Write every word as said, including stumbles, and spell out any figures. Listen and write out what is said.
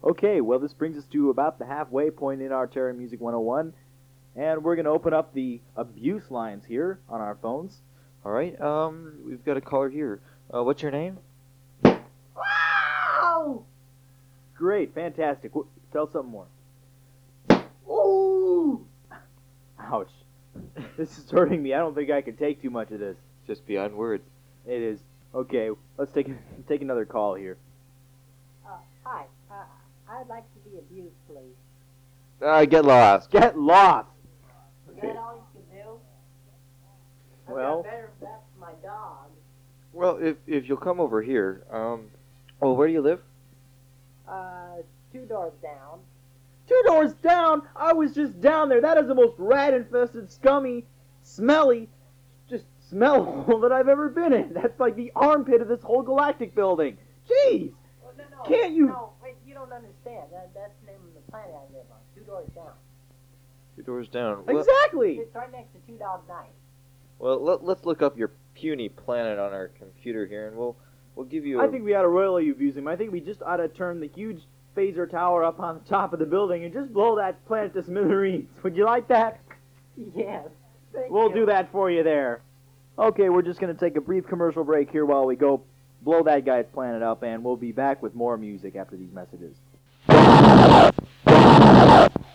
Okay, well, this brings us to about the halfway point in our Terra Music one oh one, and we're going to open up the abuse lines here on our phones. All right. Um, we've got a caller here. Uh, what's your name? Wow! Great, fantastic. W- Tell something more. Ooh! Ouch. This is hurting me. I don't think I can take too much of this. Just beyond words. It is. Okay, let's take take another call here. Uh, hi. Uh, I'd like to be abused, please. Uh, get lost. Get lost! Is Okay. that all you can do? I've Well- got better bets for my dog. Well, if if you'll come over here. Um, well, where do you live? Uh, two doors down. Two doors down! I was just down there. That is the most rat-infested, scummy, smelly, just smell hole that I've ever been in. That's like the armpit of this whole galactic building. Jeez! Oh, no, no. Can't you- No, wait, you don't understand. That, that's the name of the planet I live on. Two doors down. Two doors down. Well, Exactly! It's right next to Two Dog Night. well let, let's look up your puny planet on our computer here, and we'll we'll give you. A, I think we ought to royally abuse him. I think we just ought to turn the huge phaser tower up on the top of the building and just blow that planet to smithereens. Would you like that? Yes. Thank We'll you. do that for you there. Okay, we're just going to take a brief commercial break here while we go blow that guy's planet up, and we'll be back with more music after these messages.